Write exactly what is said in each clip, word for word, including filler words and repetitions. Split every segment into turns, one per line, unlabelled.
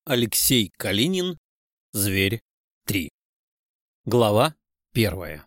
Алексей Калинин. Зверь три. Глава первая.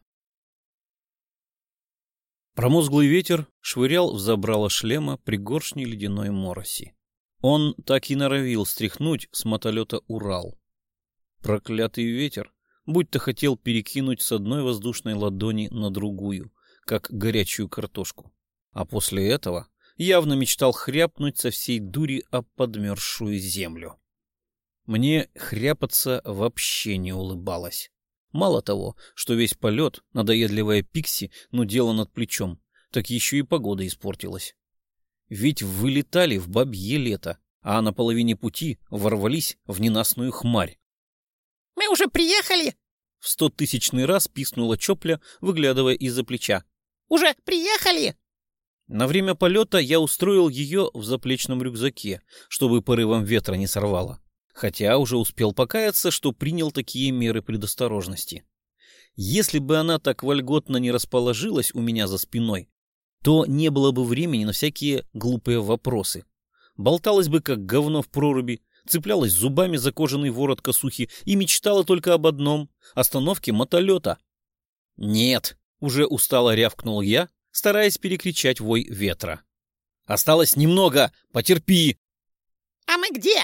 Промозглый ветер швырял в забрало шлема пригоршни ледяной мороси. Он так и норовил стряхнуть с мотолета Урал. Проклятый ветер будто хотел перекинуть с одной воздушной ладони на другую, как горячую картошку. А после этого явно мечтал хряпнуть со всей дури об подмерзшую землю. Мне хряпаться вообще не улыбалось. Мало того, что весь полет, надоедливая Пикси, нудела над плечом, так еще и погода испортилась. Ведь вылетали в бабье лето, а на половине пути ворвались в ненастную хмарь.
«Мы уже приехали!»
В стотысячный раз пискнула Чопля, выглядывая из-за плеча.
«Уже приехали!»
На время полета я устроил ее в заплечном рюкзаке, чтобы порывом ветра не сорвало. Хотя уже успел покаяться, что принял такие меры предосторожности. Если бы она так вольготно не расположилась у меня за спиной, то не было бы времени на всякие глупые вопросы. Болталась бы, как говно в проруби, цеплялась зубами за кожаный ворот косухи и мечтала только об одном — остановке мотолета. «Нет», — уже устало рявкнул я, стараясь перекричать вой ветра. «Осталось немного, потерпи!»
«А мы где?»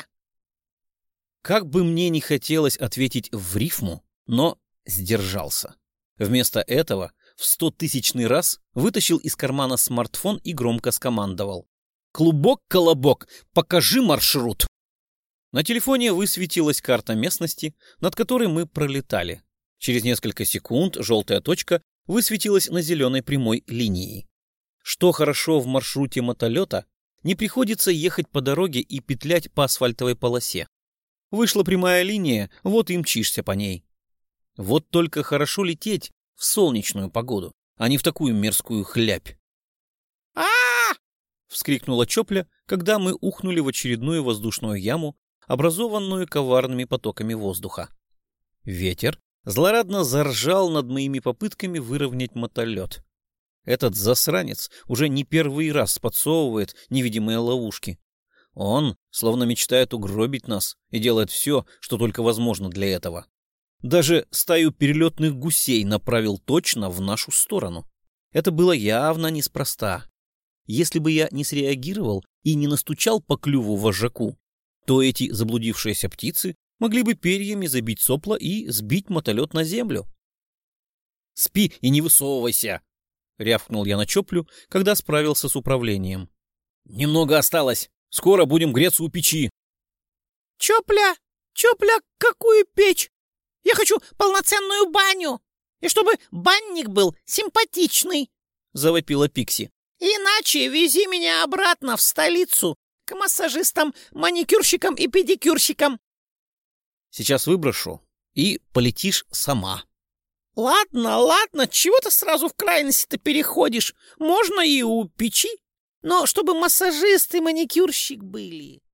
Как бы мне не хотелось ответить в рифму, но сдержался. Вместо этого в стотысячный раз вытащил из кармана смартфон и громко скомандовал: «Клубок-колобок, покажи маршрут!» На телефоне высветилась карта местности, над которой мы пролетали. Через несколько секунд желтая точка высветилась на зеленой прямой линии. Что хорошо в маршруте мотолета, не приходится ехать по дороге и петлять по асфальтовой полосе. Вышла прямая линия, вот и мчишься по ней. Вот только хорошо лететь в солнечную погоду, а не в такую мерзкую хлябь.
а
Вскрикнула Чопля, когда мы ухнули в очередную воздушную яму, образованную коварными потоками воздуха. Ветер злорадно заржал над моими попытками выровнять мотолет. Этот засранец уже не первый раз подсовывает невидимые ловушки. Он словно мечтает угробить нас и делает все, что только возможно для этого. Даже стаю перелетных гусей направил точно в нашу сторону. Это было явно неспроста. Если бы я не среагировал и не настучал по клюву вожаку, то эти заблудившиеся птицы могли бы перьями забить сопла и сбить мотолет на землю. «Спи и не высовывайся!» — рявкнул я на Чоплю, когда справился с управлением. «Немного осталось. Скоро будем греться у печи».
«Чопля! Чопля, какую печь? Я хочу полноценную баню! И чтобы банник был симпатичный!» — завопила Пикси. «Иначе вези меня обратно в столицу к массажистам, маникюрщикам и педикюрщикам».
«Сейчас выброшу, и полетишь сама».
«Ладно, ладно, чего ты сразу в крайности-то переходишь? Можно и у печи, но чтобы массажист и маникюрщик были».